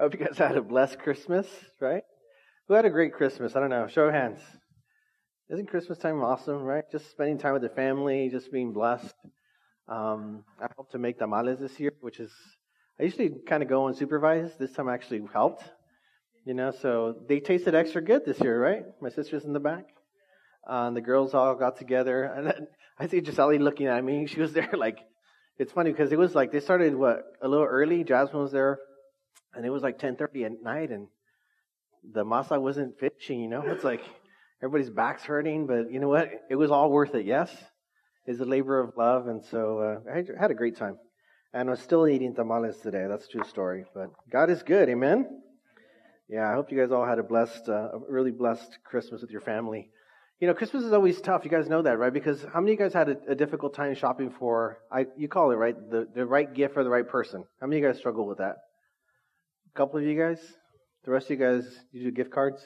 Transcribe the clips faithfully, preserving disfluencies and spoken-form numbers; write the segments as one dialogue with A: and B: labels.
A: I hope you guys had a blessed Christmas, right? Who had a great Christmas? I don't know. Show of hands. Isn't Christmas time awesome, right? Just spending time with the family, just being blessed. Um, I helped to make tamales this year, which is, I usually kind of go and supervise. This time I actually helped, you know, so they tasted extra good this year, right? My sister's in the back. Uh, and the girls all got together. And then I see Giselle looking at me. She was there like, it's funny because it was like, they started, what, a little early. Jasmine was there. And it was like ten thirty at night. And the masa wasn't finishing, you know. It's like everybody's back's hurting. But you know what? It was all worth it, yes? It's a labor of love. And so uh, I had a great time. And I'm still eating tamales today. That's a true story. But God is good. Amen? Yeah, I hope you guys all had a blessed, uh, a really blessed Christmas with your family. You know, Christmas is always tough. You guys know that, right? Because how many of you guys had a, a difficult time shopping for, I you call it, right, the, the right gift for the right person? How many of you guys struggle with that? A couple of you guys? The rest of you guys, you do gift cards?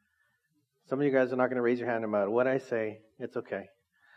A: Some of you guys are not going to raise your hand no matter what I say. It's okay.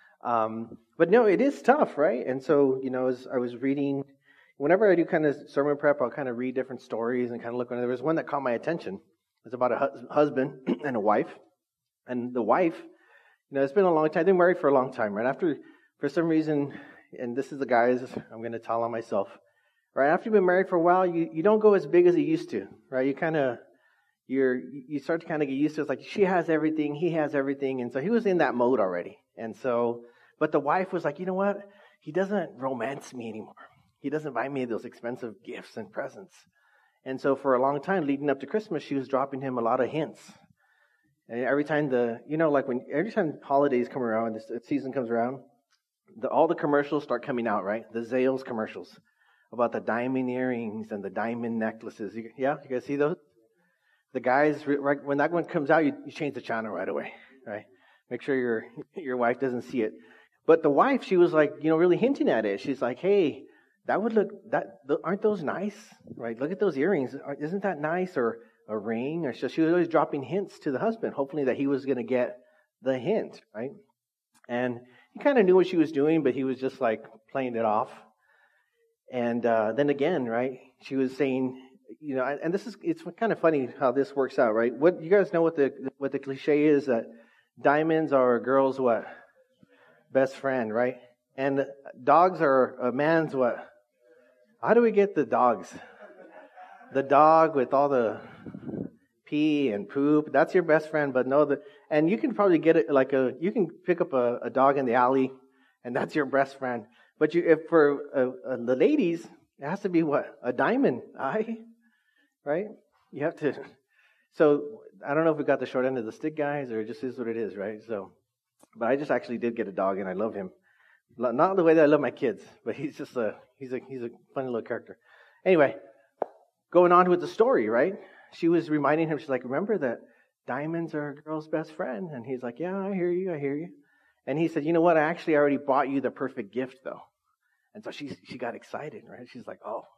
A: Um, but no, it is tough, right? And so, you know, as I was reading, whenever I do kind of sermon prep, I'll kind of read different stories and kind of look. And there was one that caught my attention. It's about a hu- husband and a wife. And the wife, you know, it's been a long time. They've been married for a long time, right? After, for some reason, and this is the guys, I'm going to tell on myself, right? After you've been married for a while, you, you don't go as big as you used to, right? You kind of, you're, you start to kind of get used to it. It's like she has everything, he has everything. And so he was in that mode already. And so, but the wife was like, you know what? He doesn't romance me anymore. He doesn't buy me those expensive gifts and presents. And so for a long time leading up to Christmas, she was dropping him a lot of hints. And every time the, you know, like when, every time holidays come around, this season comes around, the, all the commercials start coming out, right? The Zales commercials about the diamond earrings and the diamond necklaces. You, yeah, you guys see those? The guys, right, when that one comes out, you, you change the channel right away, right? Make sure your your wife doesn't see it. But the wife, she was like, you know, really hinting at it. She's like, hey, that would look, that aren't those nice, right? Look at those earrings. Isn't that nice? Or a ring, or so she was always dropping hints to the husband, hopefully that he was going to get the hint, right? And he kind of knew what she was doing, but he was just like playing it off. And uh, then again, right? She was saying, you know, and this is it's kind of funny how this works out, right? What you guys know what the what the cliche is, that diamonds are a girl's what? Best friend, right? And dogs are a man's what? How do we get the dogs? The dog with all the pee and poop, that's your best friend. But no, the and you can probably get it like a you can pick up a, a dog in the alley, and that's your best friend. But you, if for uh, uh, the ladies, it has to be what? A diamond eye, right? You have to. So I don't know if we got the short end of the stick, guys, or it just is what it is, right? So, but I just actually did get a dog, and I love him. Not the way that I love my kids, but he's just a he's a he's a funny little character. Anyway. Going on with the story, right? She was reminding him, she's like, remember that diamonds are a girl's best friend? And he's like, yeah, I hear you, I hear you. And he said, you know what? I actually already bought you the perfect gift, though. And so she she got excited, right? She's like, oh,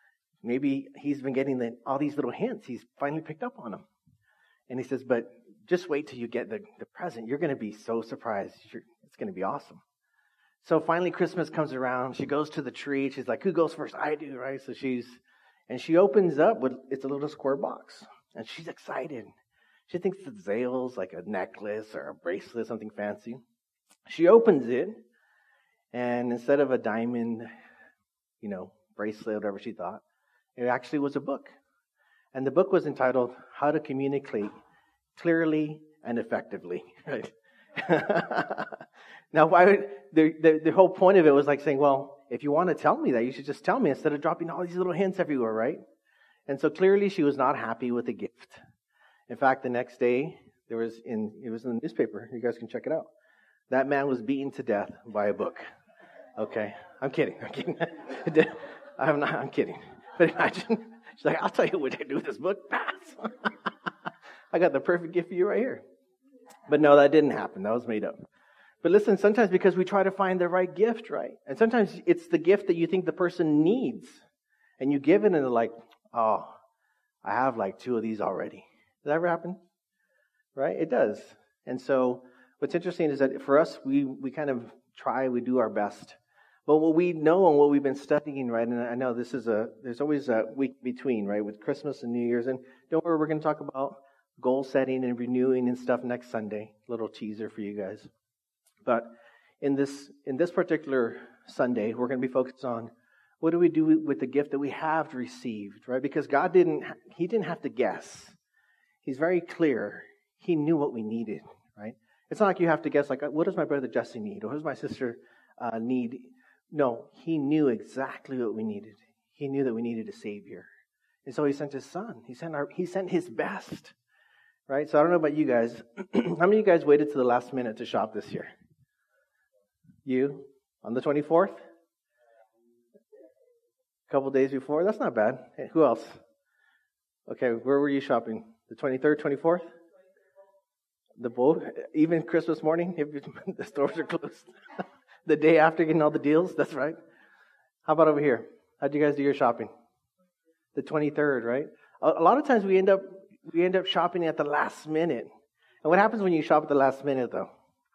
A: maybe he's been getting the, all these little hints. He's finally picked up on them. And he says, but just wait till you get the, the present. You're going to be so surprised. You're, it's going to be awesome. So finally Christmas comes around. She goes to the tree. She's like, who goes first? I do, right? So she's And she opens up with, it's a little square box. And she's excited. She thinks it's Zales, like a necklace or a bracelet, something fancy. She opens it, and instead of a diamond, you know, bracelet, whatever she thought, it actually was a book. And the book was entitled, How to Communicate Clearly and Effectively. Right? Now, why would, the, the, the whole point of it was like saying, well, if you want to tell me that, you should just tell me instead of dropping all these little hints everywhere, right? And so clearly she was not happy with the gift. In fact, the next day, there was in it was in the newspaper. You guys can check it out. That man was beaten to death by a book. Okay, I'm kidding. I'm kidding. I'm not. I'm kidding. But imagine, she's like, "I'll tell you what I do with this book. Pass. I got the perfect gift for you right here." But no, that didn't happen. That was made up. But listen, sometimes because we try to find the right gift, right? And sometimes it's the gift that you think the person needs. And you give it and they're like, oh, I have like two of these already. Does that ever happen? Right? It does. And so what's interesting is that for us, we, we kind of try, we do our best. But what we know and what we've been studying, right, and I know this is a, there's always a week between, right, with Christmas and New Year's. And don't worry, we're going to talk about goal setting and renewing and stuff next Sunday. Little teaser for you guys. But in this in this particular Sunday, we're going to be focused on what do we do with the gift that we have received, right? Because God didn't, He didn't have to guess. He's very clear. He knew what we needed, right? It's not like you have to guess, like, what does my brother Jesse need? Or what does my sister uh, need? No, He knew exactly what we needed. He knew that we needed a Savior. And so He sent His Son. He sent our, He sent His best, right? So I don't know about you guys. How many of you guys waited to the last minute to shop this year? You? On the twenty-fourth? A couple days before? That's not bad. Hey, who else? Okay, where were you shopping? The twenty-third, twenty-fourth? The boat? Even Christmas morning, if the stores are closed? The day after getting all the deals? That's right. How about over here? How'd you guys do your shopping? The twenty-third, right? A, a lot of times we end up we end up shopping at the last minute. And what happens when you shop at the last minute, though?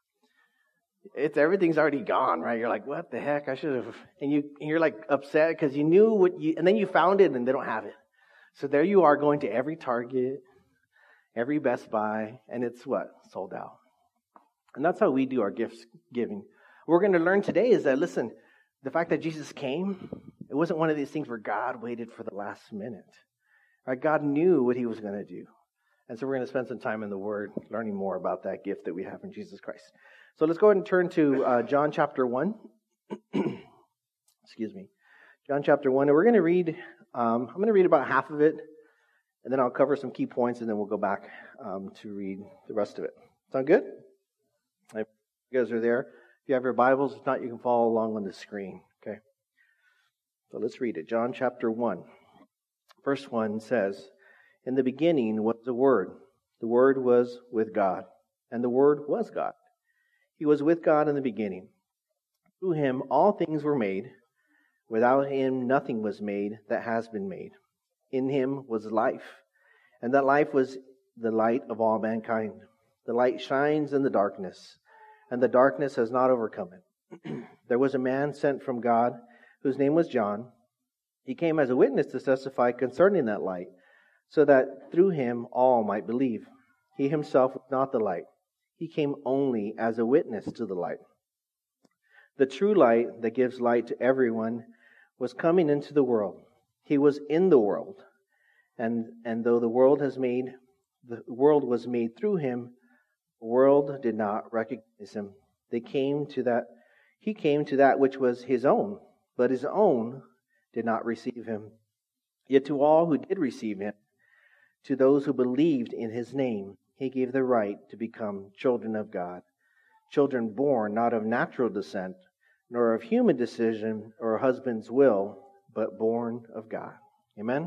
A: It's everything's already gone, right? You're like, what the heck? I should have. And you and you're like upset because you knew what you, and then you found it and they don't have it. So there you are going to every Target, every Best Buy, and it's what? Sold out. And that's how we do our gifts giving. What we're going to learn today is that, listen, the fact that Jesus came, it wasn't one of these things where God waited for the last minute. Right? God knew what He was going to do. And so we're going to spend some time in the Word learning more about that gift that we have in Jesus Christ. So let's go ahead and turn to uh, John chapter one. Excuse me. John chapter one. And we're going to read, um, I'm going to read about half of it, and then I'll cover some key points, and then we'll go back um, to read the rest of it. Sound good? If you guys are there. If you have your Bibles, if not, you can follow along on the screen. Okay. So let's read it. John chapter one. Verse one says, "In the beginning was the Word. The Word was with God, and the Word was God. He was with God in the beginning. Through Him all things were made. Without Him nothing was made that has been made. In Him was life, and that life was the light of all mankind. The light shines in the darkness, and the darkness has not overcome it. There was a man sent from God, whose name was John. He came as a witness to testify concerning that light, so that through him all might believe. He himself was not the light. He came only as a witness to the light. The true light that gives light to everyone was coming into the world. He was in the world, and, and though the world has made, the world was made through him, the world did not recognize him. They came to that, he came to that which was his own, but his own did not receive him. Yet to all who did receive him, to those who believed in his name, he gave the right to become children of God, children born not of natural descent, nor of human decision or husband's will, but born of God." Amen?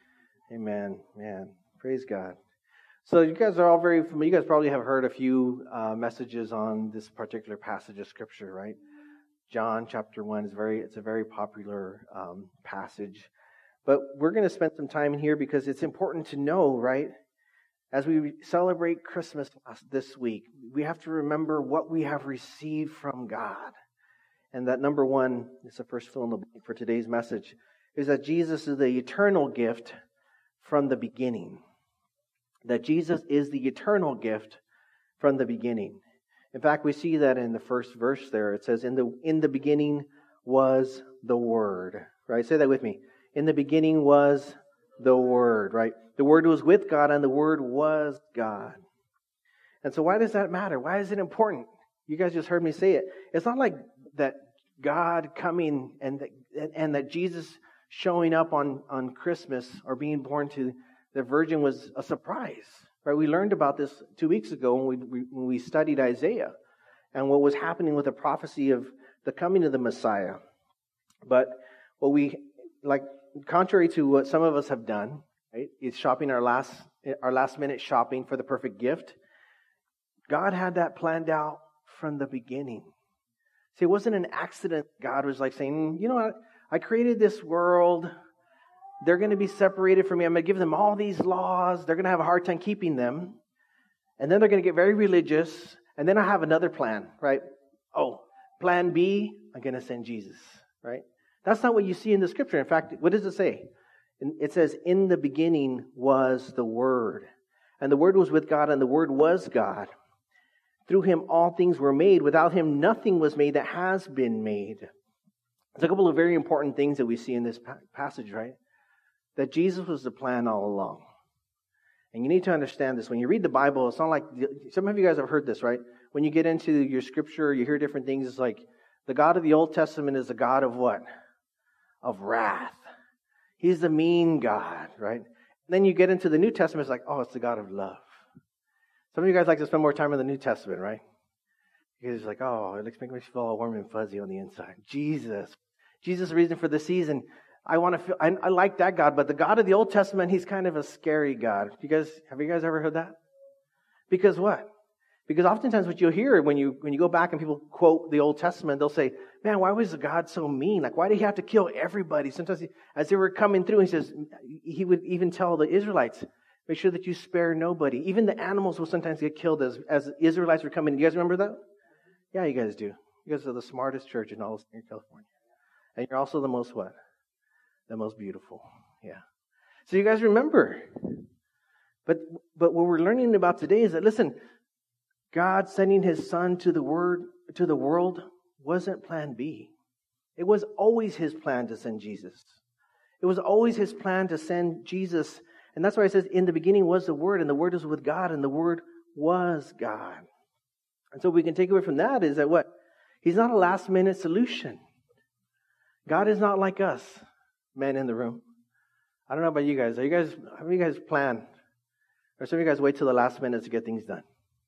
A: Amen. Man, praise God. So you guys are all very familiar. You guys probably have heard a few uh, messages on this particular passage of Scripture, right? John chapter one is very, it's a very popular um, passage. But we're going to spend some time in here because it's important to know, right? As we celebrate Christmas this week, we have to remember what we have received from God. And that number one, is the first fill in the blank for today's message, is that Jesus is the eternal gift from the beginning. That Jesus is the eternal gift from the beginning. In fact, we see that in the first verse there. It says, in the in the beginning was the Word. Right? Say that with me. In the beginning was the Word, right? The Word was with God and the Word was God. And so why does that matter? Why is it important? You guys just heard me say it. It's not like that God coming and that, and that Jesus showing up on, on Christmas or being born to the Virgin was a surprise, right? We learned about this two weeks ago when we, we, when we studied Isaiah and what was happening with the prophecy of the coming of the Messiah. But what we, like, contrary to what some of us have done, right, is shopping our last our last minute shopping for the perfect gift. God had that planned out from the beginning. See, it wasn't an accident. God was like saying, you know what, I created this world. They're going to be separated from me. I'm going to give them all these laws. They're going to have a hard time keeping them. And then they're going to get very religious. And then I have another plan, right? Oh, plan B, I'm going to send Jesus, right? That's not what you see in the scripture. In fact, what does it say? It says, in the beginning was the Word. And the Word was with God, and the Word was God. Through Him all things were made. Without Him nothing was made that has been made. There's a couple of very important things that we see in this passage, right? That Jesus was the plan all along. And you need to understand this. When you read the Bible, it's not like, some of you guys have heard this, right? When you get into your scripture, you hear different things. It's like, the God of the Old Testament is the God of what? Of wrath. He's the mean God, right? And then you get into the New Testament, it's like, oh, it's the God of love. Some of you guys like to spend more time in the New Testament, right? Because it's like, oh, it makes me feel all warm and fuzzy on the inside. Jesus. Jesus is the reason for the season. I want to feel, I, I like that God, but the God of the Old Testament, He's kind of a scary God. You guys, have you guys ever heard that? Because what? Because oftentimes what you'll hear when you when you go back and people quote the Old Testament, they'll say, man, why was God so mean? Like, why did He have to kill everybody? Sometimes he, as they were coming through, He says, He would even tell the Israelites, make sure that you spare nobody. Even the animals will sometimes get killed as, as Israelites were coming. You guys remember that? Yeah, you guys do. You guys are the smartest church in all of California. And you're also the most what? The most beautiful. Yeah. So you guys remember. But but what we're learning about today is that, listen, God sending His Son to the word to the world wasn't plan B. It was always His plan to send Jesus. It was always His plan to send Jesus. And that's why it says, in the beginning was the Word, and the Word was with God, and the Word was God. And so we can take away from that is that what? He's not a last minute solution. God is not like us, men in the room. I don't know about you guys. Are you guys, how do you guys plan? Or some of you guys wait till the last minute to get things done?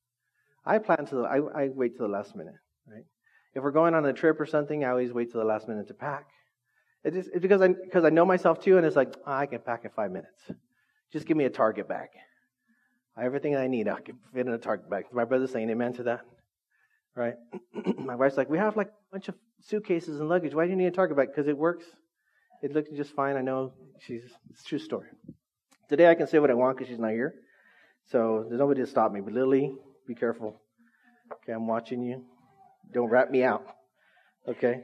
A: I plan to, I, I wait till the last minute, right? If we're going on a trip or something, I always wait till the last minute to pack. It is, it's because I, because I know myself too, and it's like, oh, I can pack in five minutes. Just give me a Target bag. Everything I need, I can fit in a Target bag. My brother's saying amen to that, right? My wife's like, we have like a bunch of suitcases and luggage. Why do you need a Target bag? Because it works. It looks just fine. I know she's, it's a true story. Today I can say what I want because she's not here. So there's nobody to stop me. But Lily, be careful. Okay, I'm watching you. Don't rat me out. Okay?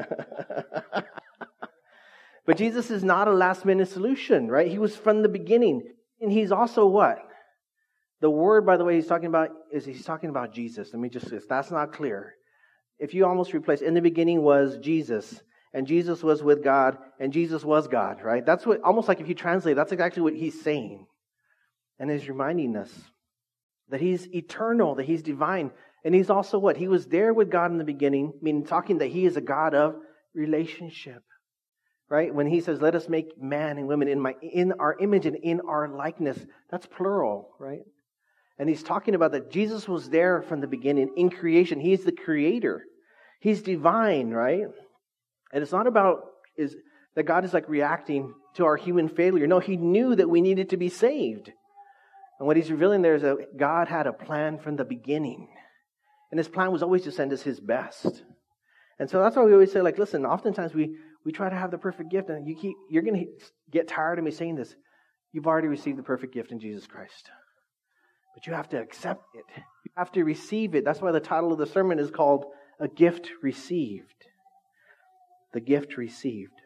A: But Jesus is not a last-minute solution, right? He was from the beginning. And He's also what? The word, by the way, He's talking about, is He's talking about Jesus. Let me just, if that's not clear. If you almost replace, in the beginning was Jesus, and Jesus was with God, and Jesus was God, right? That's what, almost like if you translate, that's exactly what He's saying. And He's reminding us that He's eternal, that He's divine. And He's also what? He was there with God in the beginning, meaning talking that He is a God of relationship. Right? When He says, let us make man and women in my in our image and in our likeness, that's plural, right? And He's talking about that Jesus was there from the beginning in creation. He's the creator. He's divine, right? And it's not about is that God is like reacting to our human failure. No, He knew that we needed to be saved. And what He's revealing there is that God had a plan from the beginning. And His plan was always to send us His best. And so that's why we always say, like, listen, oftentimes we We try to have the perfect gift, and you keep, you're going to get tired of me saying this. You've already received the perfect gift in Jesus Christ. But you have to accept it. You have to receive it. That's why the title of the sermon is called A Gift Received. The gift received.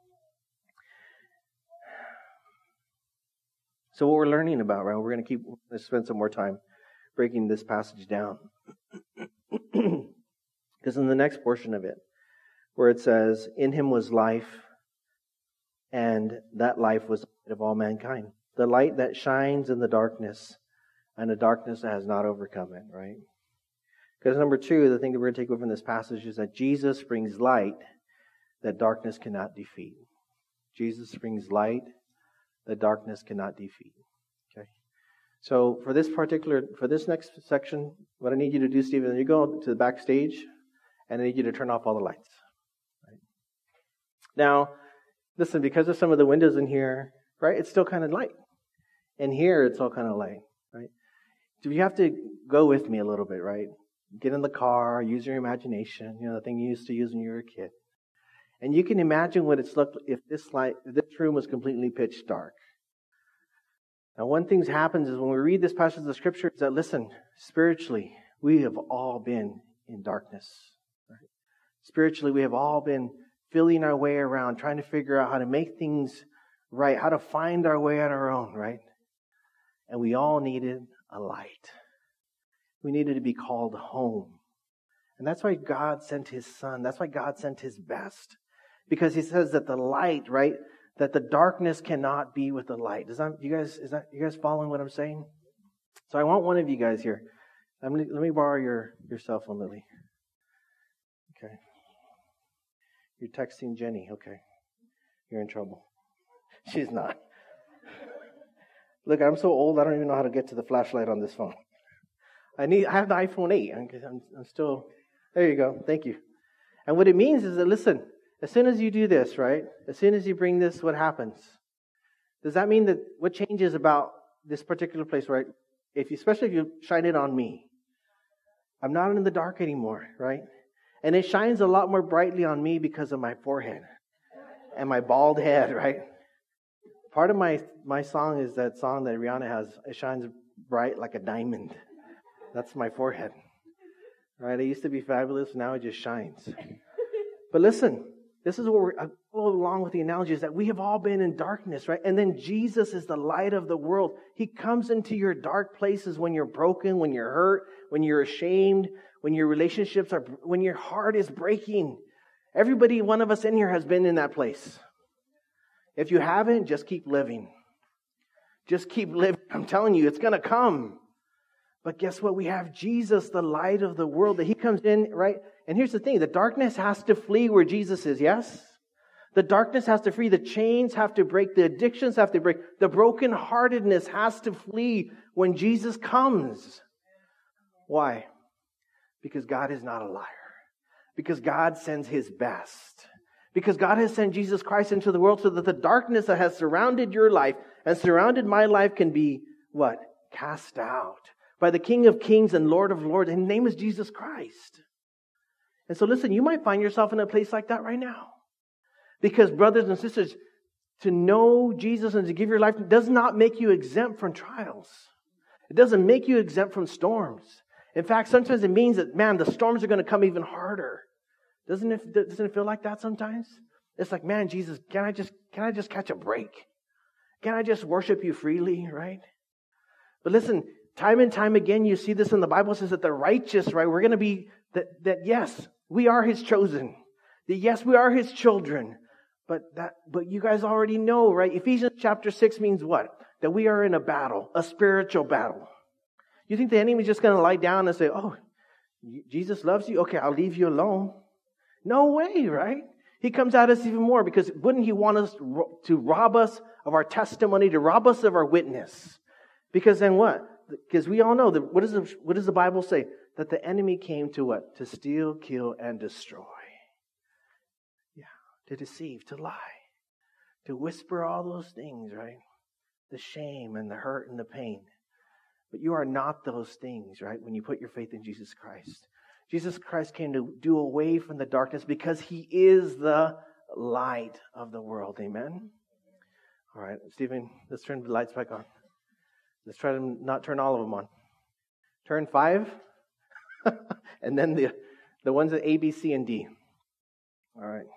A: So what we're learning about, right, we're going to keep, let's spend some more time breaking this passage down. Because in the next portion of it, where it says, in Him was life, and that life was the light of all mankind. The light that shines in the darkness, and the darkness that has not overcome it, right? Because number two, the thing that we're going to take away from this passage is that Jesus brings light that darkness cannot defeat. Jesus brings light that darkness cannot defeat. Okay? So for this particular, for this next section, what I need you to do, Stephen, you go to the backstage, and I need you to turn off all the lights. Now, listen, because of some of the windows in here, right, it's still kind of light. And here, it's all kind of light, right? So you have to go with me a little bit, right? Get in the car, use your imagination, you know, the thing you used to use when you were a kid. And you can imagine what it's looked if this light, if this room was completely pitch dark. Now, one thing that happens is when we read this passage of the Scripture is that, listen, spiritually, we have all been in darkness. Spiritually, we have all been feeling our way around, trying to figure out how to make things right, how to find our way on our own, right? And we all needed a light. We needed to be called home. And that's why God sent His Son. That's why God sent His best. Because He says that the light, right, that the darkness cannot be with the light. Does that, you guys, is that, you guys following what I'm saying? So I want one of you guys here. Let me, let me borrow your, your cell phone, Lily. Okay. You're texting Jenny. Okay. You're in trouble. She's not. Look, I'm so old, I don't even know how to get to the flashlight on this phone. I need. I have the iPhone eight. I'm, I'm still... There you go. Thank you. And what it means is that, listen, as soon as you do this, right? As soon as you bring this, what happens? Does that mean that what changes about this particular place, right? If you, especially if you shine it on me. I'm not in the dark anymore, right? And it shines a lot more brightly on me because of my forehead and my bald head, right? Part of my, my song is that song that Rihanna has. It shines bright like a diamond. That's my forehead. Right? It used to be fabulous. Now it just shines. But listen, this is what we're I follow along with the analogy is that we have all been in darkness, right? And then Jesus is the light of the world. He comes into your dark places when you're broken, when you're hurt, when you're ashamed, when your relationships are, when your heart is breaking. Everybody, one of us in here has been in that place. If you haven't, just keep living. Just keep living. I'm telling you, it's going to come. But guess what? We have Jesus, the light of the world, that He comes in, right? And here's the thing. The darkness has to flee where Jesus is, yes? The darkness has to flee. The chains have to break. The addictions have to break. The brokenheartedness has to flee when Jesus comes. Why? Because God is not a liar. Because God sends His best. Because God has sent Jesus Christ into the world so that the darkness that has surrounded your life and surrounded my life can be, what? Cast out by the King of Kings and Lord of Lords. And His name is Jesus Christ. And so listen, you might find yourself in a place like that right now. Because brothers and sisters, to know Jesus and to give your life does not make you exempt from trials. It doesn't make you exempt from storms. In fact, sometimes it means that, man, the storms are going to come even harder. Doesn't it, doesn't it feel like that sometimes? It's like, man, Jesus, can I just can I just catch a break? Can I just worship you freely, right? But listen, time and time again, you see this in the Bible. It says that the righteous, right, we're going to be, that, that yes, we are His chosen. That yes, we are His children. But that, but you guys already know, right? Ephesians chapter six means what? That we are in a battle, a spiritual battle. You think the enemy is just going to lie down and say, oh, Jesus loves you? Okay, I'll leave you alone. No way, right? He comes at us even more because wouldn't He want us to rob us of our testimony, to rob us of our witness? Because then what? Because we all know that what, is the, what does the Bible say? That the enemy came to what? To steal, kill, and destroy. Yeah, to deceive, to lie, to whisper all those things, right? The shame and the hurt and the pain. But you are not those things, right? When you put your faith in Jesus Christ. Jesus Christ came to do away from the darkness because He is the light of the world. Amen? All right, Stephen, let's turn the lights back on. Let's try to not turn all of them on. Turn five, and then the, the ones at A, B, C, and D. All right.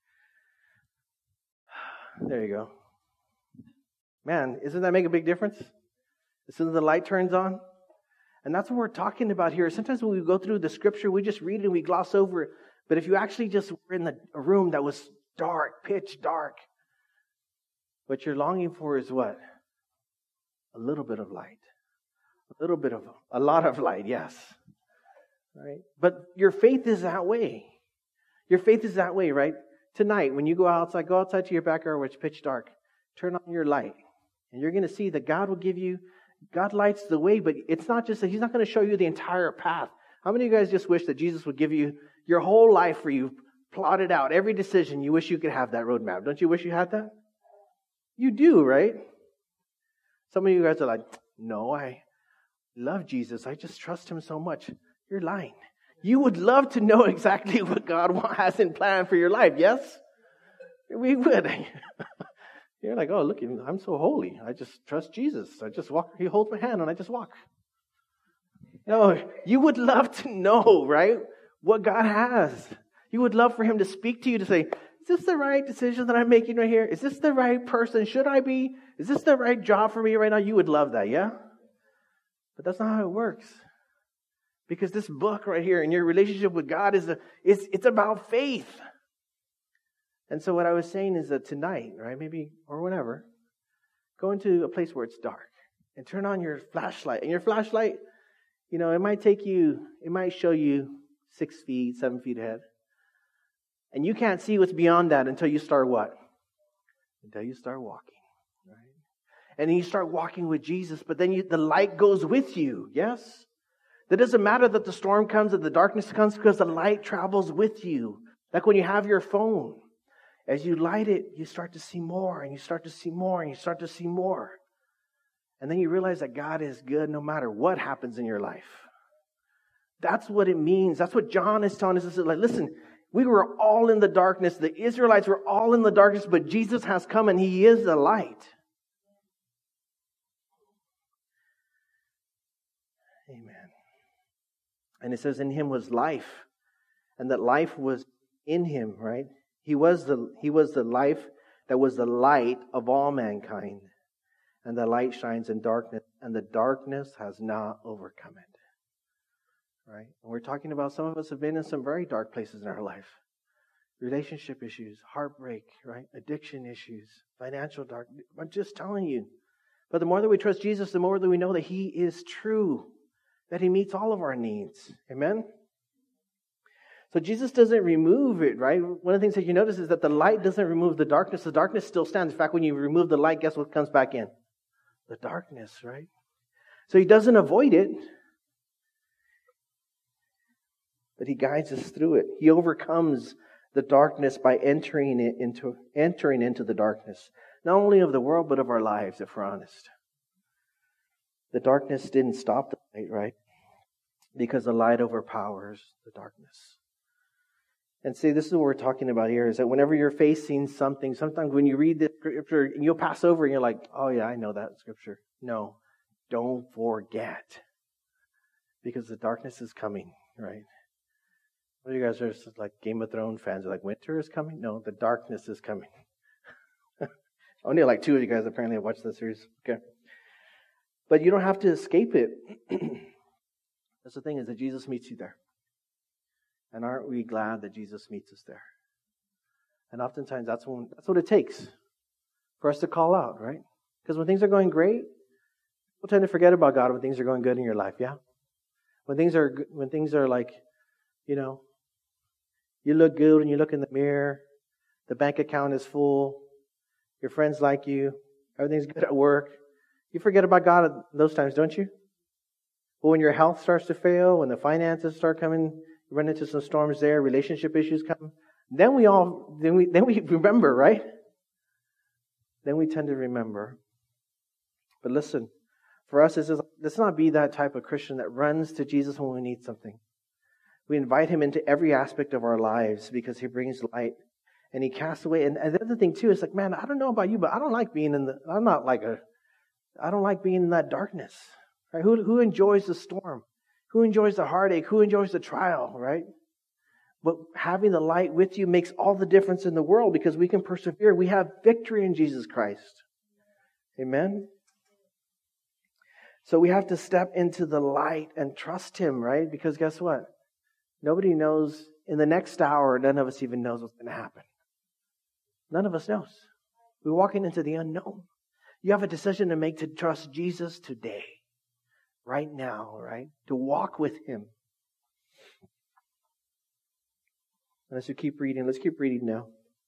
A: There you go. Man, doesn't that make a big difference? As soon as the light turns on. And that's what we're talking about here. Sometimes when we go through the scripture, we just read it and we gloss over it. But if you actually just were in the, a room that was dark, pitch dark, what you're longing for is what? A little bit of light. A little bit of, a lot of light, yes. Right? But your faith is that way. Your faith is that way, right? Tonight, when you go outside, go outside to your backyard where it's pitch dark. Turn on your light. And you're going to see that God will give you, God lights the way, but it's not just that He's not going to show you the entire path. How many of you guys just wish that Jesus would give you your whole life for you, plotted out, every decision? You wish you could have that roadmap. Don't you wish you had that? You do, right? Some of you guys are like, no, I love Jesus. I just trust Him so much. You're lying. You would love to know exactly what God has in plan for your life, yes? We would. You're like, oh, look, I'm so holy. I just trust Jesus. I just walk. He holds my hand and I just walk. No, you would love to know, right, what God has. You would love for Him to speak to you to say, is this the right decision that I'm making right here? Is this the right person? Should I be? Is this the right job for me right now? You would love that, yeah? But that's not how it works. Because this book right here and your relationship with God is a, it's, it's about faith. And so what I was saying is that tonight, right, maybe, or whenever, go into a place where it's dark and turn on your flashlight. And your flashlight, you know, it might take you, it might show you six feet, seven feet ahead. And you can't see what's beyond that until you start what? Until you start walking, right? And then you start walking with Jesus, but then you, the light goes with you, yes? It doesn't matter that the storm comes and the darkness comes because the light travels with you. Like when you have your phone, as you light it, you start to see more and you start to see more and you start to see more. And then you realize that God is good no matter what happens in your life. That's what it means. That's what John is telling us. It's like, listen, we were all in the darkness. The Israelites were all in the darkness, but Jesus has come and He is the light. Amen. And it says in Him was life, and that life was in Him, right? He was the He was the life that was the light of all mankind. And the light shines in darkness, and the darkness has not overcome it. Right? And we're talking about some of us have been in some very dark places in our life. Relationship issues, heartbreak, right? Addiction issues, financial darkness. I'm just telling you. But the more that we trust Jesus, the more that we know that He is true. That He meets all of our needs. Amen? So Jesus doesn't remove it, right? One of the things that you notice is that the light doesn't remove the darkness. The darkness still stands. In fact, when you remove the light, guess what comes back in? The darkness, right? So He doesn't avoid it. But He guides us through it. He overcomes the darkness by entering it into entering into the darkness. Not only of the world, but of our lives, if we're honest. The darkness didn't stop the light, right? Because the light overpowers the darkness. And see, this is what we're talking about here, is that whenever you're facing something, sometimes when you read this scripture, and you'll pass over and you're like, oh yeah, I know that scripture. No, don't forget. Because the darkness is coming, right? Well, you guys are just like Game of Thrones fans. You're like, winter is coming? No, the darkness is coming. Only like two of you guys apparently have watched this series. Okay. But you don't have to escape it. That's the thing, is that Jesus meets you there. And aren't we glad that Jesus meets us there? And oftentimes that's when that's what it takes for us to call out, right? Because when things are going great, we'll tend to forget about God when things are going good in your life, yeah? When things are when things are like, you know, you look good and you look in the mirror, the bank account is full, your friends like you, everything's good at work. You forget about God at those times, don't you? But when your health starts to fail, when the finances start coming, you run into some storms there, relationship issues come, then we all, then we, then we remember, right? Then we tend to remember. But listen, for us, it's just, let's not be that type of Christian that runs to Jesus when we need something. We invite Him into every aspect of our lives because He brings light and He casts away. And, and the other thing too is like, man, I don't know about you, but I don't like being in the, I'm not like a, I don't like being in that darkness. Right? Who, who enjoys the storm? Who enjoys the heartache? Who enjoys the trial, right? But having the light with you makes all the difference in the world because we can persevere. We have victory in Jesus Christ. Amen? So we have to step into the light and trust Him, right? Because guess what? Nobody knows in the next hour, none of us even knows what's going to happen. None of us knows. We're walking into the unknown. You have a decision to make to trust Jesus today. Right now, right? To walk with Him. And as we keep reading, let's keep reading now.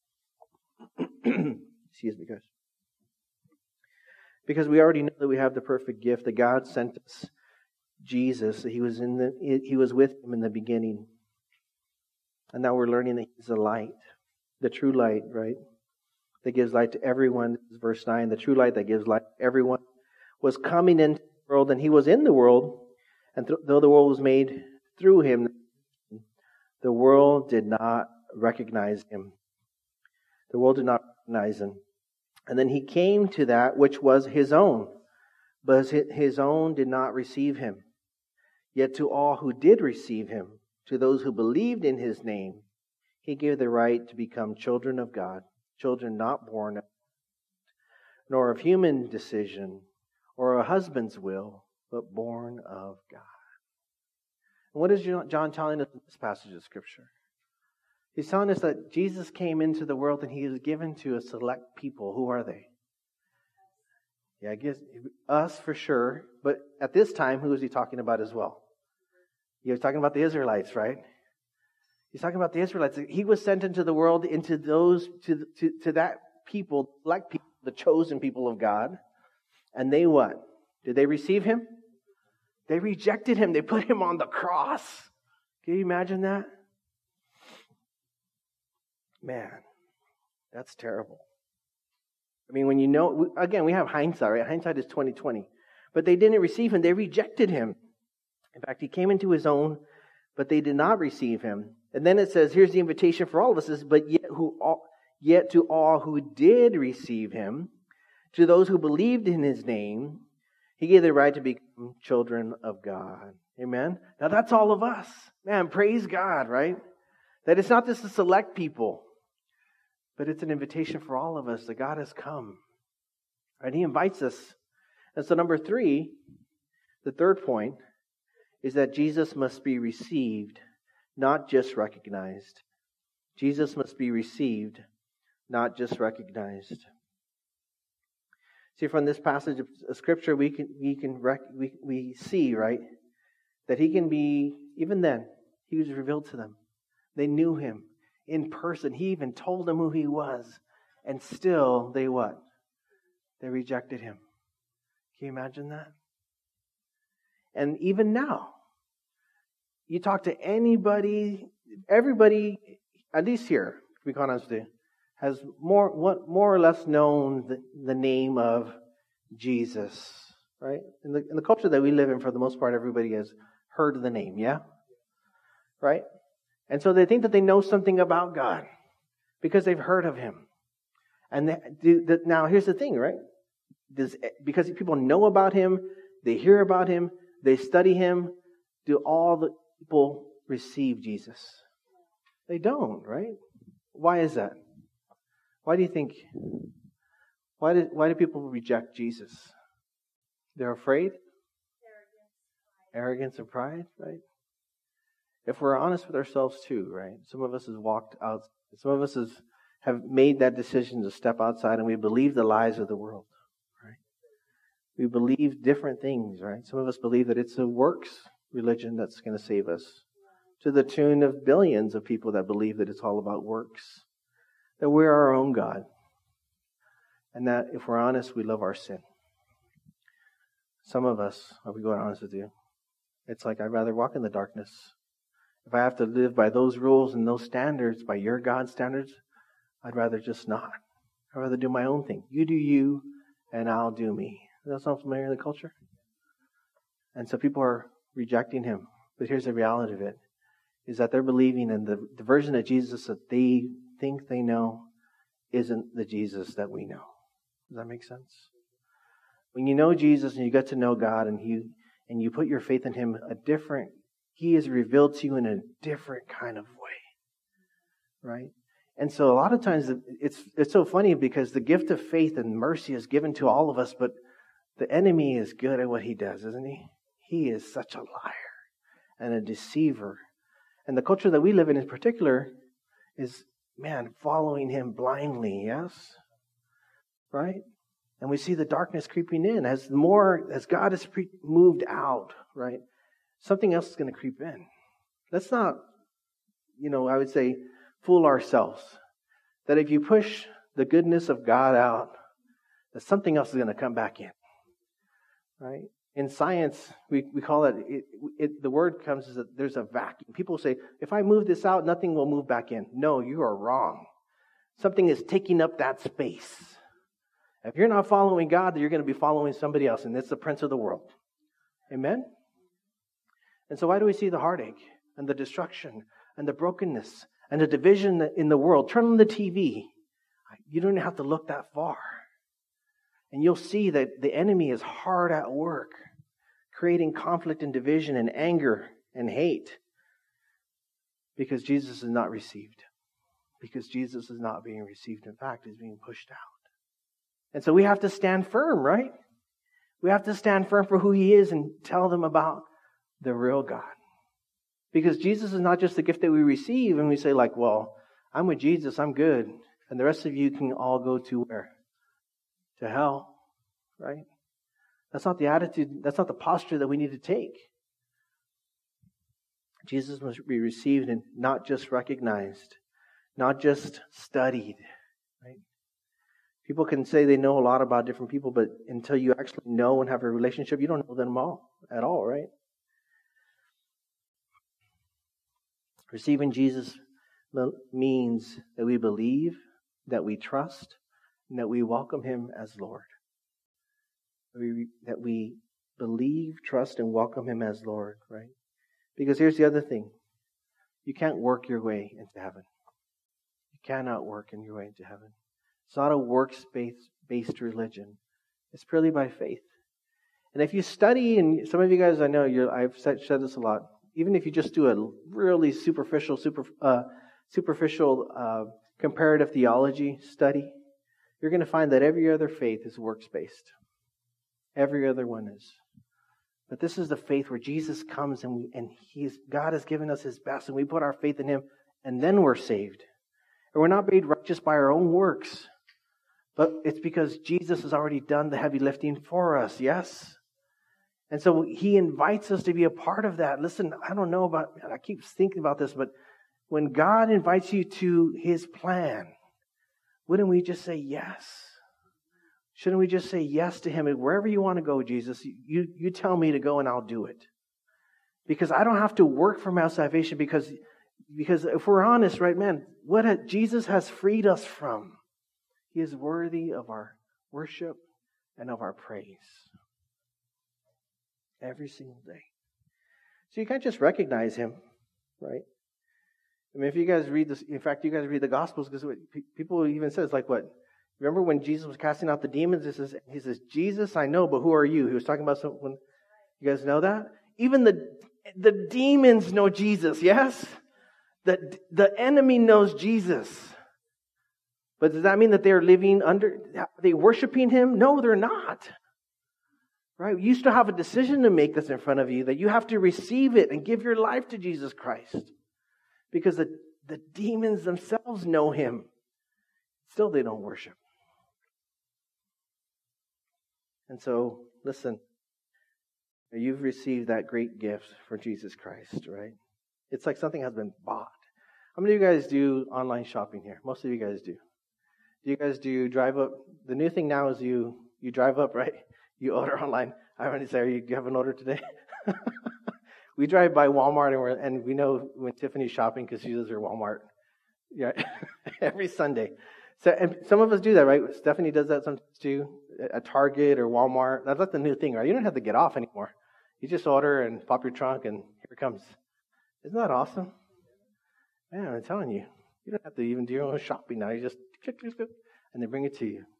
A: Excuse me, guys. Because we already know that we have the perfect gift that God sent us, Jesus. He was in the He was with Him in the beginning. And now we're learning that He's the light, the true light, right? That gives light to everyone. This is verse nine. The true light that gives light to everyone was coming into the world, and He was in the world. And th- though the world was made through Him, the world did not recognize Him. The world did not recognize Him. And then He came to that which was His own, but His own did not receive Him. Yet to all who did receive Him, to those who believed in His name, He gave the right to become children of God, children not born nor of human decision or a husband's will, but born of God. And what is John telling us in this passage of Scripture? He's telling us that Jesus came into the world and He is given to a select people. Who are they? Yeah, I guess us for sure. But at this time, who is He talking about as well? He was talking about the Israelites, right? He's talking about the Israelites. He was sent into the world, into those, to, to, to that people, like people, the chosen people of God. And they what? Did they receive Him? They rejected Him. They put Him on the cross. Can you imagine that? Man, that's terrible. I mean, when you know, again, we have hindsight, right? Hindsight is twenty twenty. But they didn't receive Him. They rejected Him. In fact, He came into His own, but they did not receive Him. And then it says, here's the invitation for all of us, is, but yet who all, yet to all who did receive Him, to those who believed in His name, He gave the right to become children of God. Amen? Now that's all of us. Man, praise God, right? That it's not just to select people, but it's an invitation for all of us that God has come. Right? He invites us. And so number three, the third point, is that Jesus must be received, not just recognized. Jesus must be received, not just recognized. See, from this passage of Scripture, we can we can rec- we we see, right, that He can be, even then, He was revealed to them. They knew Him in person. He even told them who He was. And still, they what? They rejected Him. Can you imagine that? And even now, you talk to anybody, everybody, at least here, to be quite honest with you, has more, what, more or less known the, the name of Jesus, right? In the, in the culture that we live in, for the most part, everybody has heard the name, yeah? Right? And so they think that they know something about God because they've heard of Him. And they, do, the, now here's the thing, right? Does, because people know about Him, they hear about Him, they study Him, do all the people receive Jesus? They don't, right? Why is that? Why do you think? Why do, why do people reject Jesus? They're afraid? Arrogance, Arrogance and pride, right? If we're honest with ourselves too, right? Some of us has walked out, some of us has, have made that decision to step outside, and we believe the lies of the world, right? We believe different things, right? Some of us believe that it's a works religion that's going to save us, to the tune of billions of people that believe that it's all about works, that we're our own God, and that if we're honest, we love our sin. Some of us, I'll be going honest with you, it's like I'd rather walk in the darkness. If I have to live by those rules and those standards, by your God standards, I'd rather just not. I'd rather do my own thing. You do you, and I'll do me. Does that sound familiar in the culture? And so people are rejecting Him. But here's the reality of it, is that they're believing in the, the version of Jesus that they think they know isn't the Jesus that we know. Does that make sense? When you know Jesus and you get to know God and you and you put your faith in Him, a different, He is revealed to you in a different kind of way. Right? And so a lot of times it's it's so funny because the gift of faith and mercy is given to all of us, but the enemy is good at what he does, isn't he? He is such a liar and a deceiver. And the culture that we live in in particular is, man, following him blindly, yes? Right? And we see the darkness creeping in. As more, as God has pre- moved out, right? Something else is going to creep in. Let's not, you know, I would say, fool ourselves. That if you push the goodness of God out, that something else is going to come back in. Right? In science, we, we call it, it, it, the word comes is that there's a vacuum. People say, if I move this out, nothing will move back in. No, you are wrong. Something is taking up that space. If you're not following God, then you're going to be following somebody else, and it's the prince of the world. Amen? And so why do we see the heartache and the destruction and the brokenness and the division in the world? Turn on the T V. You don't have to look that far. And you'll see that the enemy is hard at work, creating conflict and division and anger and hate because Jesus is not received. because Jesus is not being received. In fact, he's being pushed out. And so we have to stand firm, right? We have to stand firm for who he is and tell them about the real God. Because Jesus is not just the gift that we receive and we say like, well, I'm with Jesus, I'm good. And the rest of you can all go to where? To hell, right? That's not the attitude, that's not the posture that we need to take. Jesus must be received and not just recognized, not just studied, right? People can say they know a lot about different people, but until you actually know and have a relationship, you don't know them all at all, right? Receiving Jesus means that we believe, that we trust, and that we welcome him as Lord. We, that we believe, trust, and welcome him as Lord, right? Because here's the other thing. You can't work your way into heaven. You cannot work in your way into heaven. It's not a works-based religion. It's purely by faith. And if you study, and some of you guys, I know, you're, I've said, said this a lot, even if you just do a really superficial, super, uh, superficial uh, comparative theology study, you're going to find that every other faith is works-based. Every other one is. But this is the faith where Jesus comes and, we, and he's, God has given us his best, and we put our faith in him, and then we're saved. And we're not made righteous by our own works, but it's because Jesus has already done the heavy lifting for us, yes? And so he invites us to be a part of that. Listen, I don't know about, I keep thinking about this, but when God invites you to his plan, wouldn't we just say yes? Shouldn't we just say yes to him? Wherever you want to go, Jesus, you, you tell me to go and I'll do it. Because I don't have to work for my salvation, because, because if we're honest, right, man, what ha- Jesus has freed us from. He is worthy of our worship and of our praise. Every single day. So you can't just recognize him, right? I mean, if you guys read this, in fact, you guys read the Gospels, because people even says like what? Remember when Jesus was casting out the demons? He says, he says, Jesus, I know, but who are you? He was talking about someone. You guys know that? Even the the demons know Jesus, yes? The, the enemy knows Jesus. But does that mean that they're living under, are they worshiping him? No, they're not. Right? You still have a decision to make that's in front of you, that you have to receive it and give your life to Jesus Christ. Because the, the demons themselves know him. Still, they don't worship. And so, listen, you've received that great gift from Jesus Christ, right? It's like something has been bought. How many of you guys do online shopping here? Most of you guys do. Do you guys do drive up? The new thing now is you you drive up, right? You order online. I want to say, do you have an order today? We drive by Walmart and, we're, and we know when Tiffany's shopping because she does her Walmart, yeah, every Sunday. So, and some of us do that, right? Stephanie does that sometimes too, at Target or Walmart. That's like the new thing, right? You don't have to get off anymore. You just order and pop your trunk, and here it comes. Isn't that awesome? Man, I'm telling you, you don't have to even do your own shopping now. You just click, click, click, and they bring it to you.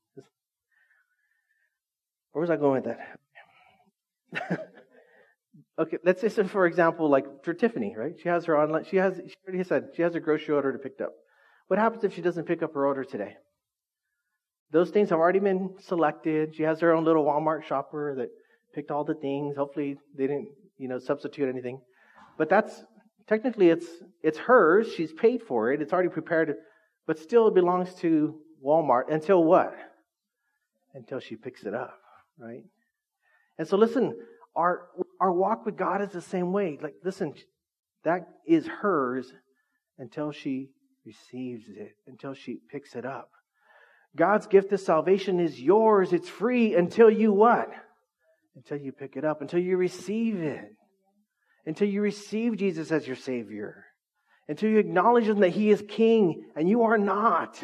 A: Where was I going with that? Okay, let's say, so for example, like for Tiffany, right? She has her online. She has. She already said she has her grocery order to pick up. What happens if she doesn't pick up her order today? Those things have already been selected. She has her own little Walmart shopper that picked all the things. Hopefully they didn't, you know, substitute anything. But that's, technically it's it's hers. She's paid for it. It's already prepared. But still it belongs to Walmart until what? Until she picks it up, right? And so listen, our our walk with God is the same way. Like, listen, that is hers until she receives it, until she picks it up. God's gift of salvation is yours. It's free until you what? Until you pick it up, until you receive it. Until you receive Jesus as your Savior. Until you acknowledge Him that He is King and you are not.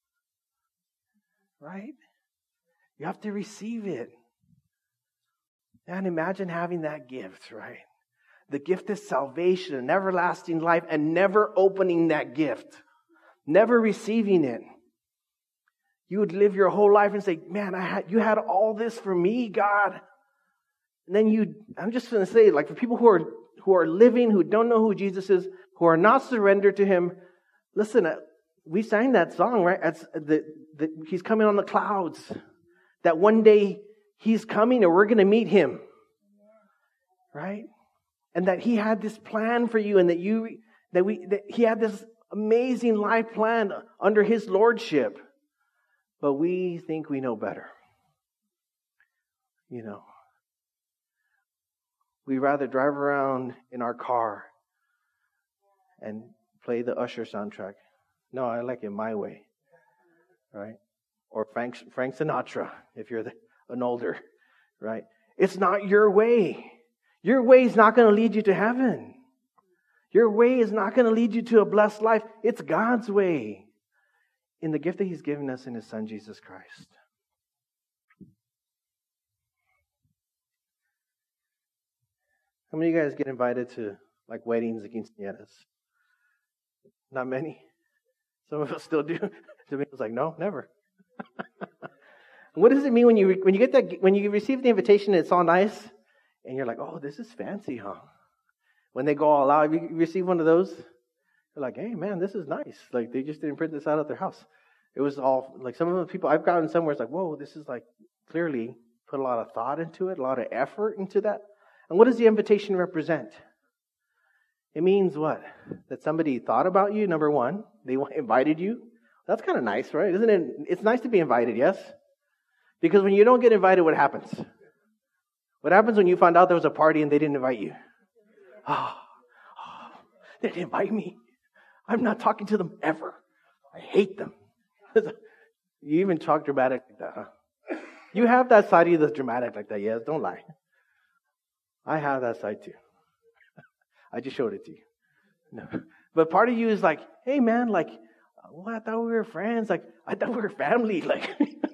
A: Right? You have to receive it. And imagine having that gift, right? The gift of salvation and everlasting life, and never opening that gift. Never receiving it. You would live your whole life and say, man, I had, you had all this for me, God. And then you, I'm just going to say, like for people who are, who are living, who don't know who Jesus is, who are not surrendered to Him, listen, we sang that song, right? That's the, the, he's coming on the clouds. That one day he's coming and we're going to meet him. Right? And that he had this plan for you and that you, that we, that he had this amazing life plan under his lordship. But we think we know better. You know. We rather drive around in our car and play the Usher soundtrack. No, I like it my way. Right? Or Frank, Frank Sinatra, if you're the, an older. Right? It's not your way. Your way is not going to lead you to heaven. Your way is not going to lead you to a blessed life. It's God's way in the gift that he's given us in his Son, Jesus Christ. How many of you guys get invited to like weddings and quinceañeras? Not many. Some of us still do. Domingo's like, no, never. What does it mean when you when you get that when you receive the invitation and it's all nice and you're like, oh, this is fancy, huh? When they go all out, you receive one of those, you're like, hey, man, this is nice. Like they just didn't print this out at their house. It was all like some of the people I've gotten somewhere. It's like, whoa, this is like clearly put a lot of thought into it, a lot of effort into that. And what does the invitation represent? It means what? That somebody thought about you, number one. They invited you. That's kind of nice, right? Isn't it? It's nice to be invited, yes? Because when you don't get invited, what happens? What happens when you find out there was a party and they didn't invite you? Oh, oh, they didn't invite me. I'm not talking to them ever. I hate them. You even talk dramatic like that, huh? You have that side of you that's dramatic like that, yes? Don't lie. I have that side too. I just showed it to you. No. But part of you is like, hey man, like, well, I thought we were friends. Like, I thought we were family. Like,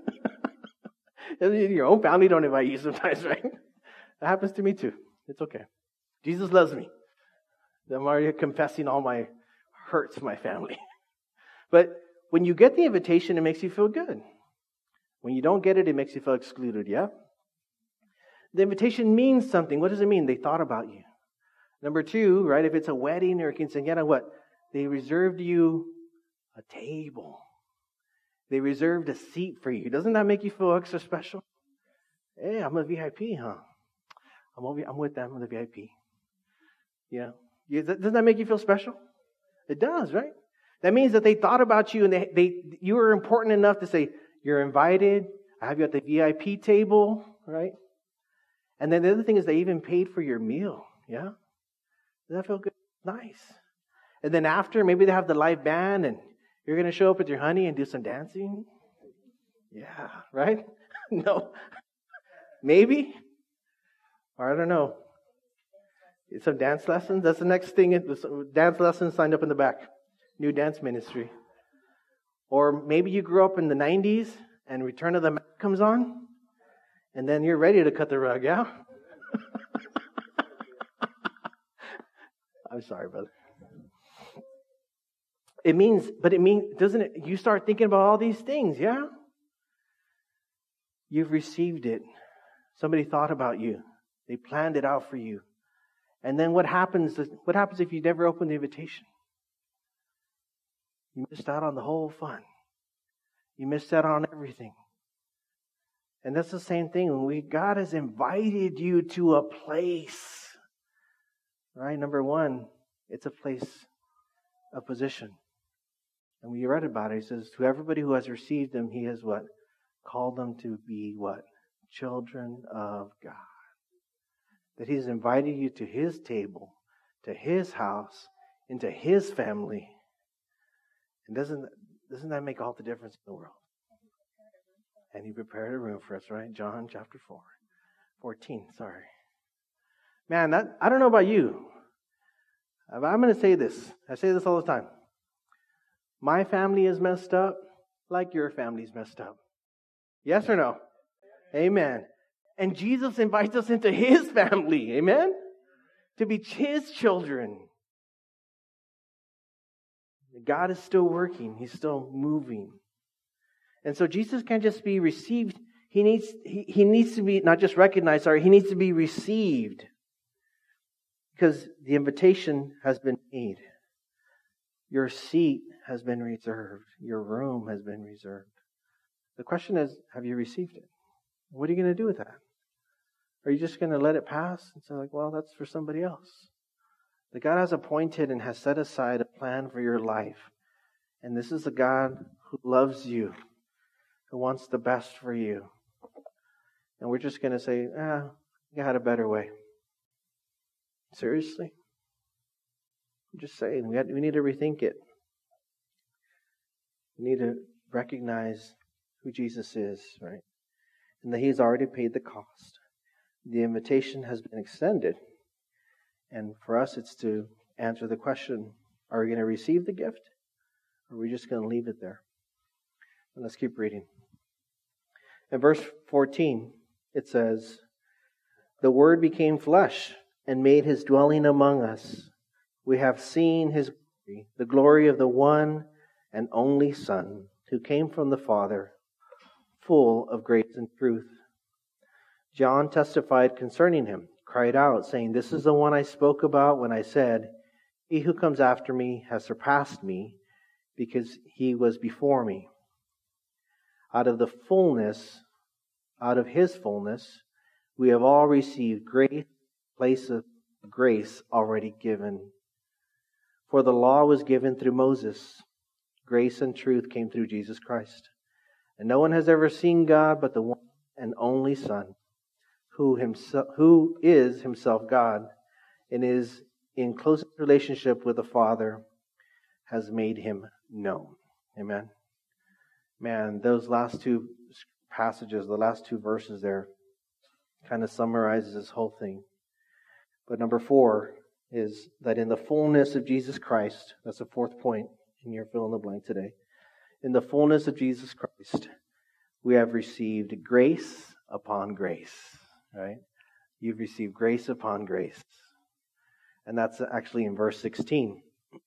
A: your own family don't invite you sometimes, right? That happens to me too. It's okay. Jesus loves me. I'm already confessing all my hurts to my family. But when you get the invitation, it makes you feel good. When you don't get it, it makes you feel excluded, yeah? The invitation means something. What does it mean? They thought about you. Number two, right, if it's a wedding or a quinceañera, what? They reserved you a table. They reserved a seat for you. Doesn't that make you feel extra special? Hey, I'm a V I P, huh? I'm over, I'm with them, I'm the V I P. Yeah. Doesn't that make you feel special? It does, right? That means that they thought about you and they, they you were important enough to say, you're invited, I have you at the V I P table, right? And then the other thing is they even paid for your meal, yeah? Does that feel good? Nice. And then after, maybe they have the live band and you're going to show up with your honey and do some dancing? Yeah, right? No. Maybe? Or I don't know. Some dance lessons? That's the next thing. Dance lessons signed up in the back. New dance ministry. Or maybe you grew up in the nineties and Return of the Mac comes on. And then you're ready to cut the rug, yeah? I'm sorry, brother. It means, but it means, doesn't it? You start thinking about all these things, yeah? You've received it. Somebody thought about you. They planned it out for you. And then what happens? What happens if you never open the invitation? You missed out on the whole fun. You missed out on everything. And that's the same thing. When we God has invited you to a place, right? Number one, it's a place of position. And we read about it. He says, to everybody who has received him, he has what? Called them to be what? Children of God. That he's invited you to his table, to his house, into his family. And doesn't, doesn't that make all the difference in the world? And he prepared a room for us, right? John chapter four. fourteen, sorry. Man, that I don't know about you. I'm going to say this. I say this all the time. My family is messed up like your family's messed up. Yes or no? Amen. And Jesus invites us into his family. Amen? To be his children. God is still working. He's still moving. And so Jesus can't just be received. He needs, he, he needs to be not just recognized, sorry, he needs to be received. Because the invitation has been made. Your seat has been reserved. Your room has been reserved. The question is, have you received it? What are you going to do with that? Are you just going to let it pass and say, like, well, that's for somebody else? That God has appointed and has set aside a plan for your life. And this is a God who loves you, who wants the best for you. And we're just going to say, ah, you had a better way. Seriously? I'm just saying, we, had, we need to rethink it. We need to recognize who Jesus is, right? And that He's already paid the cost. The invitation has been extended. And for us, it's to answer the question, are we going to receive the gift? Or are we just going to leave it there? And let's keep reading. In verse fourteen, it says, the Word became flesh and made His dwelling among us. We have seen His glory, the glory of the one and only Son, who came from the Father, full of grace and truth. John testified concerning Him, cried out, saying, this is the one I spoke about when I said, he who comes after me has surpassed me, because he was before me. Out of the fullness, out of His fullness, we have all received grace, place of grace already given. For the law was given through Moses. Grace and truth came through Jesus Christ. And no one has ever seen God but the one and only Son, who himself, who is Himself God, and is in close relationship with the Father, has made Him known. Amen. Man, those last two passages, the last two verses there, kind of summarizes this whole thing. But number four is that in the fullness of Jesus Christ, that's the fourth point in your fill in the blank today. In the fullness of Jesus Christ, we have received grace upon grace, right? You've received grace upon grace. And that's actually in verse sixteen.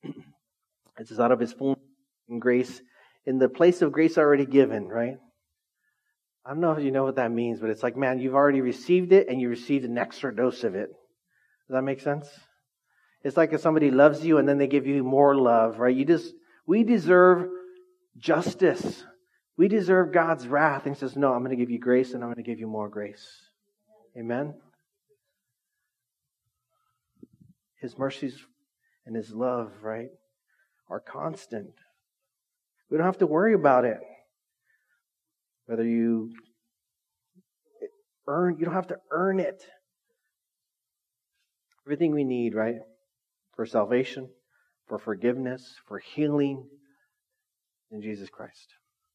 A: It says, out of His full grace, in the place of grace already given, right? I don't know if you know what that means, but it's like, man, you've already received it and you received an extra dose of it. Does that make sense? It's like if somebody loves you and then they give you more love, right? You just, we deserve justice. We deserve God's wrath. And He says, no, I'm going to give you grace and I'm going to give you more grace. Amen? His mercies and His love, right, are constant. We don't have to worry about it. Whether you earn, you don't have to earn it. Everything we need, right, for salvation, for forgiveness, for healing, in Jesus Christ.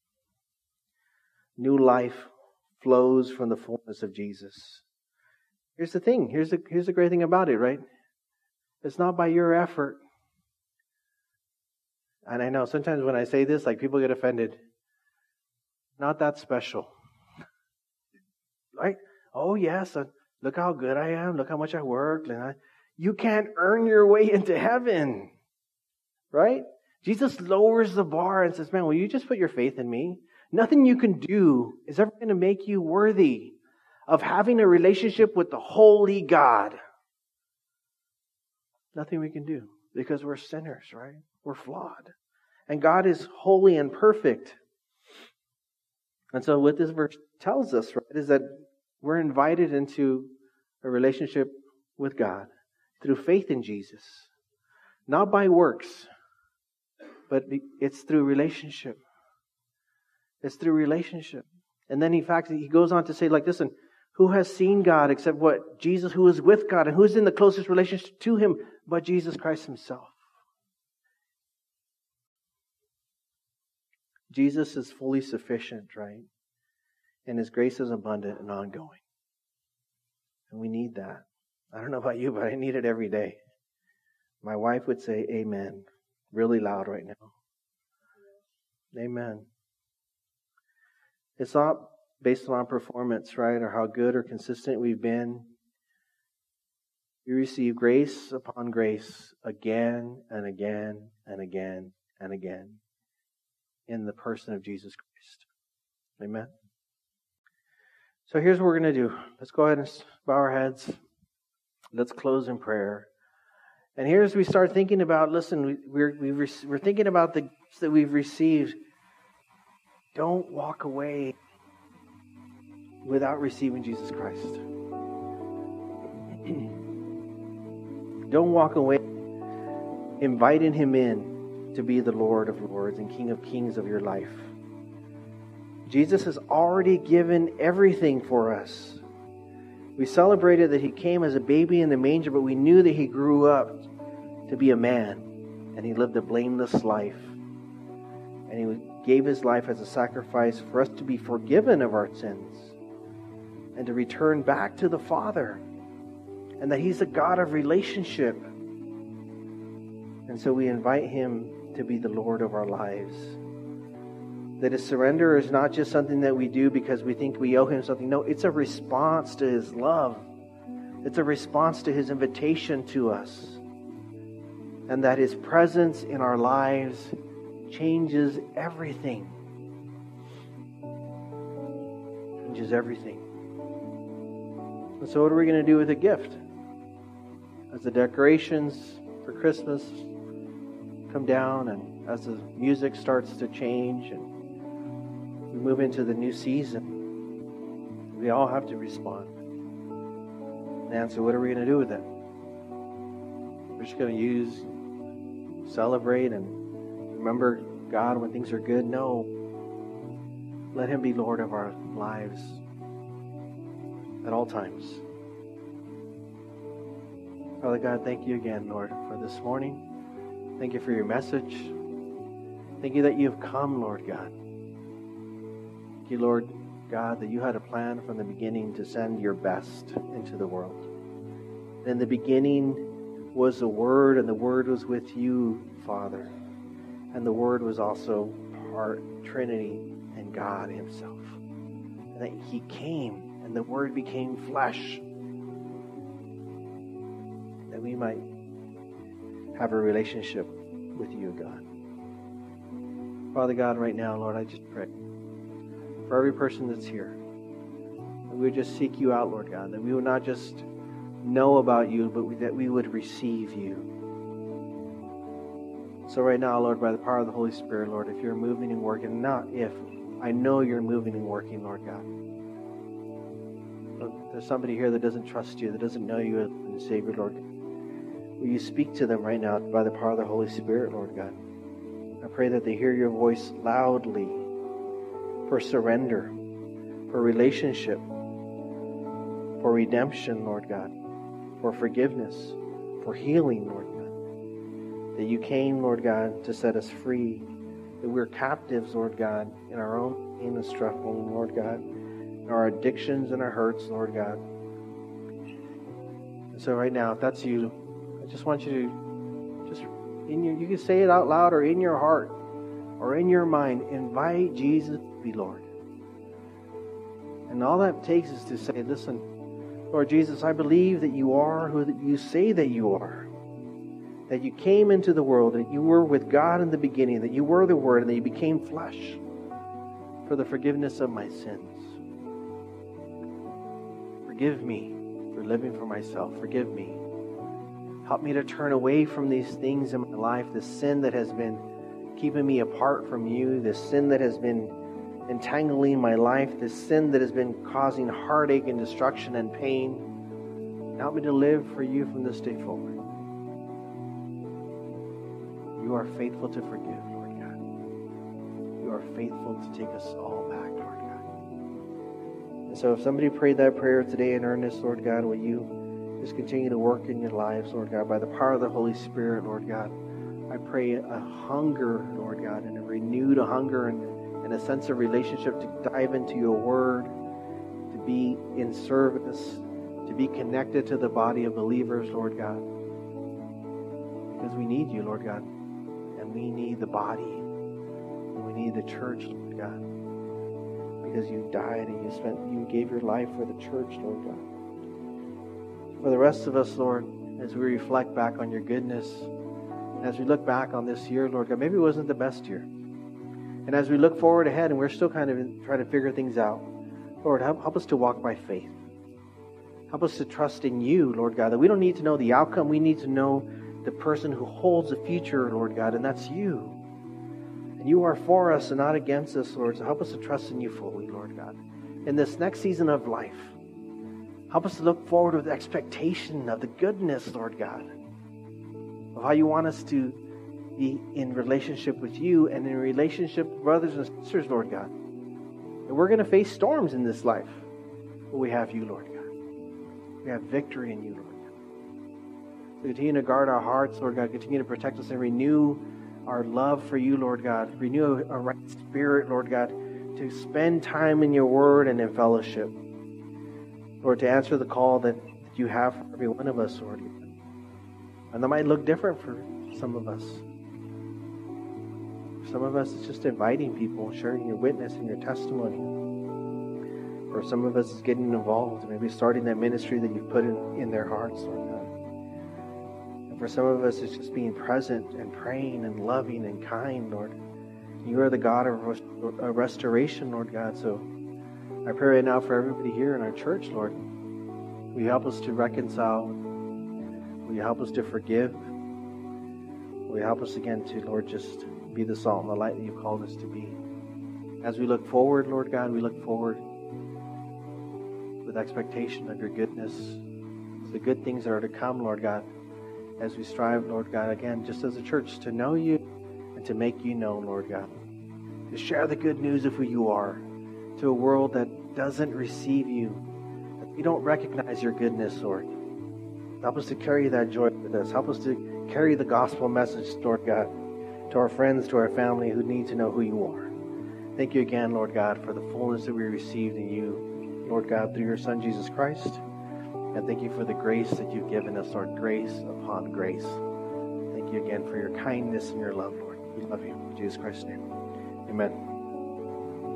A: New life flows from the fullness of Jesus. Here's the thing. Here's the, here's the great thing about it, right? It's not by your effort. And I know sometimes when I say this, like people get offended. Not that special. Right? Oh yes, uh, look how good I am. Look how much I worked. And I, you can't earn your way into heaven. Right? Jesus lowers the bar and says, man, will you just put your faith in me? Nothing you can do is ever going to make you worthy of having a relationship with the holy God. Nothing we can do because we're sinners, right? We're flawed. And God is holy and perfect. And so what this verse tells us, right, is that we're invited into a relationship with God through faith in Jesus. Not by works, but it's through relationship. It's through relationship. And then in fact, he goes on to say, like, listen, who has seen God except what? Jesus, who is with God, and who is in the closest relationship to Him but Jesus Christ Himself. Jesus is fully sufficient, right? And His grace is abundant and ongoing. And we need that. I don't know about you, but I need it every day. My wife would say amen really loud right now. Amen. It's not based on performance, right? Or how good or consistent we've been. We receive grace upon grace again and again and again and again in the person of Jesus Christ. Amen. So here's what we're going to do. Let's go ahead and bow our heads. Let's close in prayer. And here as we start thinking about, listen, we, we're, we've, we're thinking about the gifts that we've received. Don't walk away without receiving Jesus Christ. Don't walk away inviting Him in to be the Lord of Lords and King of Kings of your life. Jesus has already given everything for us. We celebrated that He came as a baby in the manger, but we knew that He grew up to be a man, and He lived a blameless life. And He gave His life as a sacrifice for us to be forgiven of our sins and to return back to the Father, and that He's a God of relationship. And so we invite Him to be the Lord of our lives. That His surrender is not just something that we do because we think we owe Him something. No, it's a response to His love. It's a response to His invitation to us. And that His presence in our lives changes everything. Changes everything. And so what are we going to do with the gift? As the decorations for Christmas come down and as the music starts to change and we move into the new season, we all have to respond and answer, what are we going to do with it? We're just going to use, celebrate, and remember God when things are good? No. Let Him be Lord of our lives at all times. Father God, thank you again, Lord, for this morning. Thank you for your message. Thank you that you have come, Lord God. Thank you, Lord God, that you had a plan from the beginning to send your best into the world. In the beginning was the Word, and the Word was with you, Father. And the Word was also part Trinity and God Himself. And that He came, and the Word became flesh, that we might have a relationship with you, God. Father God, right now, Lord, I just pray for every person that's here, that we would just seek you out, Lord God, that we would not just know about you, but we, that we would receive you. So right now, Lord, by the power of the Holy Spirit, Lord, if you're moving and working, not if, I know you're moving and working, Lord God. Lord, there's somebody here that doesn't trust you, that doesn't know you as the Savior, Lord. Will you speak to them right now by the power of the Holy Spirit, Lord God? I pray that they hear your voice loudly for surrender, for relationship, for redemption, Lord God, for forgiveness, for healing, Lord God. That you came, Lord God, to set us free. That we're captives, Lord God, in our own pain and struggle, Lord God, in our addictions and our hurts, Lord God. And so right now, if that's you, I just want you to just in your, you can say it out loud or in your heart or in your mind, invite Jesus to be Lord. And all that takes is to say, listen, Lord Jesus, I believe that you are who you say that you are. That you came into the world, that you were with God in the beginning, that you were the Word, and that you became flesh for the forgiveness of my sins. Forgive me for living for myself. Forgive me. Help me to turn away from these things in my life, this sin that has been keeping me apart from you, this sin that has been entangling my life, this sin that has been causing heartache and destruction and pain. Help me to live for you from this day forward. You are faithful to forgive, Lord God. You are faithful to take us all back, Lord God. And so if somebody prayed that prayer today in earnest, Lord God, will you just continue to work in your lives, Lord God, by the power of the Holy Spirit, Lord God. I pray a hunger, Lord God, and a renewed hunger and, and a sense of relationship to dive into your word, to be in service, to be connected to the body of believers, Lord God. Because we need you, Lord God. And we need the body. And we need the church, Lord God. Because you died and you spent, you gave your life for the church, Lord God. For the rest of us, Lord, as we reflect back on your goodness, as we look back on this year, Lord God, maybe it wasn't the best year. And as we look forward ahead and we're still kind of in, trying to figure things out, Lord, help, help us to walk by faith. Help us to trust in you, Lord God, that we don't need to know the outcome. We need to know the person who holds the future, Lord God, and that's you. And you are for us and not against us, Lord. So help us to trust in you fully, Lord God. In this next season of life, help us to look forward with expectation of the goodness, Lord God, of how you want us to be in relationship with you and in relationship with brothers and sisters, Lord God. And we're going to face storms in this life, but we have you, Lord God. We have victory in you, Lord God. So continue to guard our hearts, Lord God. Continue to protect us and renew our love for you, Lord God. Renew a right spirit, Lord God, to spend time in your word and in fellowship. Lord, to answer the call that you have for every one of us, Lord. And that might look different for some of us. For some of us, it's just inviting people, sharing your witness and your testimony. For some of us, it's getting involved, maybe starting that ministry that you've put in, in their hearts, Lord God. And for some of us, it's just being present and praying and loving and kind, Lord. You are the God of restoration, Lord God. So I pray right now for everybody here in our church, Lord. Will you help us to reconcile? Will you help us to forgive? Will you help us again to, Lord, just be the salt and the light that you've called us to be? As we look forward, Lord God, we look forward with expectation of your goodness, the good things that are to come, Lord God, as we strive, Lord God, again, just as a church, to know you and to make you known, Lord God. To share the good news of who you are to a world that doesn't receive you, that we don't recognize your goodness, Lord. Help us to carry that joy with us. Help us to carry the gospel message, Lord God, to our friends, to our family who need to know who you are. Thank you again, Lord God, for the fullness that we received in you, Lord God, through your Son, Jesus Christ. And thank you for the grace that you've given us, Lord, grace upon grace. Thank you again for your kindness and your love, Lord. We love you. In Jesus Christ's name. Amen.